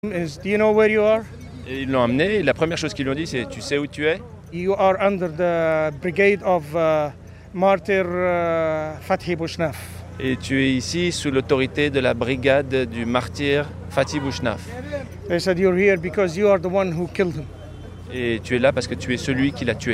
Do you know where you are? Et ils l'ont amené et la première chose qu'ils lui ont dit c'est « Tu sais où tu es ?» You are under the brigade of martyr Fathi Bouchnaf. Et tu es ici sous l'autorité de la brigade du martyr Fathi Bouchnaf. They said you're here because you are the one who killed him. Et tu es là parce que tu es celui qui l'a tué.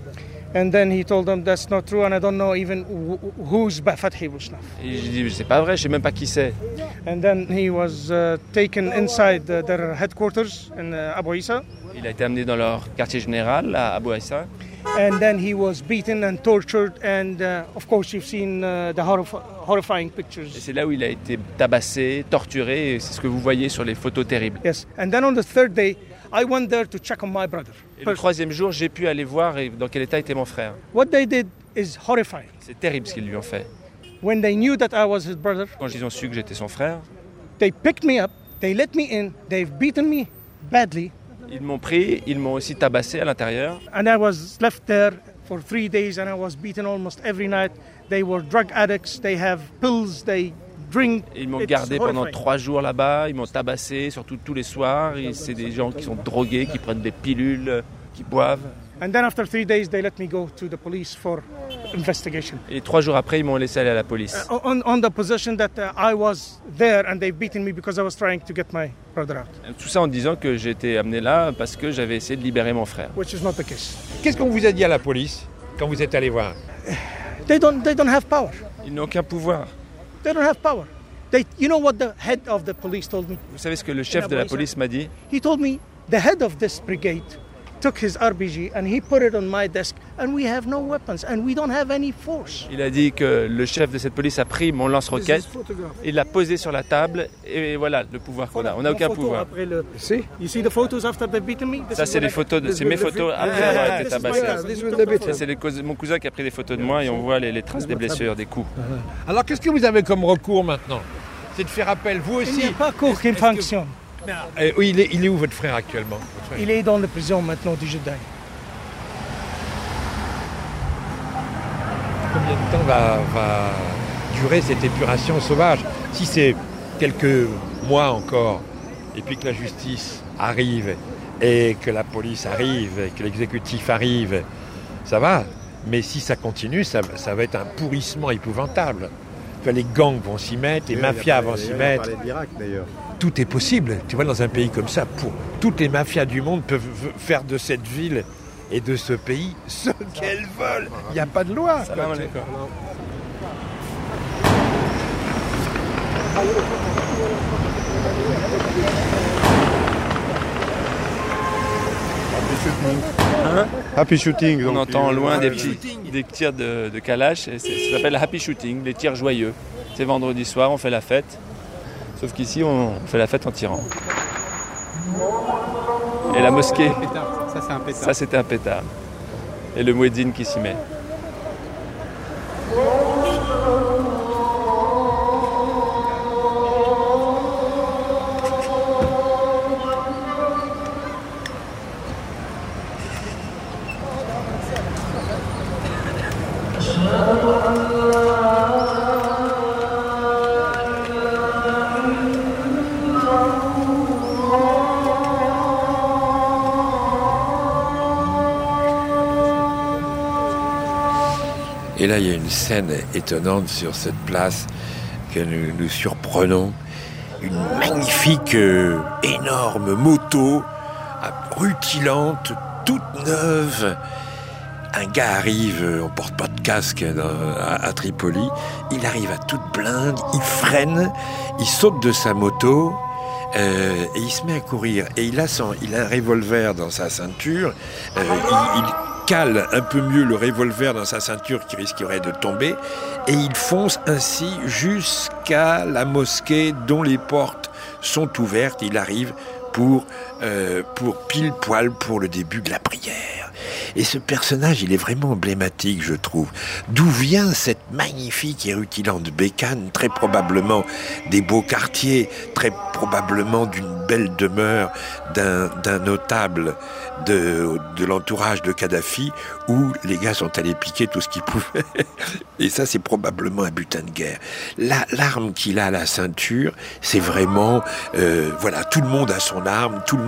And then he told them that's not true and I don't know even who's Fathi Bouchnaf. Et je dis c'est pas vrai, je sais même pas qui c'est. And then he was taken inside their headquarters in Abu Issa. Il a été amené dans leur quartier général à Abu Issa. And then he was beaten and tortured and of course you've seen the horrifying pictures. Et c'est là où il a été tabassé, torturé, et c'est ce que vous voyez sur les photos terribles. Yes, and then on the third day I went there to check on my brother. Et le troisième jour, j'ai pu aller voir dans quel état était mon frère. What they did is horrifying. C'est terrible ce qu'ils lui ont fait. When they knew that I was his brother, Quand ils ont su que j'étais son frère, they picked me up, they let me in, they've beaten me badly. Ils m'ont pris, ils m'ont aussi tabassé à l'intérieur. And I was left there for 3 days and I was beaten almost every night. They were drug addicts, they have pills, they drink. Ils m'ont It's gardé pendant horrifying. 3 jours là-bas, ils m'ont tabassé, surtout tous les soirs. Et c'est des gens qui sont drogués, qui prennent des pilules, qui boivent. And then after 3 days they let me go to the police for investigation. Et 3 jours après, ils m'ont laissé aller à la police. On the position that I was there and they've beaten me because I was trying to get my brother out. Tout ça en disant que j'ai été amené là parce que j'avais essayé de libérer mon frère. Which is not the case. Qu'est-ce qu'on vous a dit à la police quand vous êtes allé voir? They don't have power. Ils n'ont aucun pouvoir. They don't have power. You know what the head of the police told me? Vous savez ce que le chef de la police m'a dit? He told me the head of this brigade took his RPG and he put it on my desk and we have no weapons and we don't have any force. Il a dit que le chef de cette police a pris mon lance-roquette, il l'a posé sur la table et voilà le pouvoir qu'on a. On n'a aucun pouvoir. You see the photos after they've beaten me? Ça c'est les photos, c'est mes photos après avoir été tabassé. Ça c'est mon cousin qui a pris des photos de moi et on voit les traces des blessures, des coups. Alors qu'est-ce que vous avez comme recours maintenant? C'est de faire appel, vous Il aussi? n'y a pas cours qui fonctionne. Oui, il est où votre frère actuellement? Votre frère? Il est dans la prison maintenant du Jedi. Combien de temps va durer cette épuration sauvage? Si c'est quelques mois encore, et puis que la justice arrive, et que la police arrive, et que l'exécutif arrive, ça va. Mais si ça continue, ça va être un pourrissement épouvantable. Les gangs vont s'y mettre, les mafias vont s'y mettre. Tout est possible. Tu vois, dans un pays comme ça, toutes les mafias du monde peuvent faire de cette ville et de ce pays ce qu'elles veulent. Il n'y a pas de loi. Happy shooting. On donc, entend loin des tirs de Kalash et ça s'appelle happy shooting, les tirs joyeux. C'est vendredi soir, on fait la fête. Sauf qu'ici, on fait la fête en tirant. Et la mosquée, ça c'était un pétard. Et le muezzin qui s'y met. Et là, il y a une scène étonnante sur cette place que nous surprenons. Une magnifique, énorme moto, rutilante, toute neuve. Un gars arrive, on porte pas de casque à Tripoli. Il arrive à toute blinde, il freine, il saute de sa moto et il se met à courir. Et il a un revolver dans sa ceinture. Il cale un peu mieux le revolver dans sa ceinture qui risquerait de tomber et il fonce ainsi jusqu'à la mosquée dont les portes sont ouvertes. Il arrive pour pile poil pour le début de la prière. Et ce personnage, il est vraiment emblématique, je trouve. D'où vient cette magnifique et rutilante bécane, très probablement des beaux quartiers, très probablement d'une belle demeure d'un notable de l'entourage de Kadhafi, où les gars sont allés piquer tout ce qu'ils pouvaient. Et ça, c'est probablement un butin de guerre. L'arme qu'il a à la ceinture, c'est vraiment... voilà, tout le monde a son arme, tout le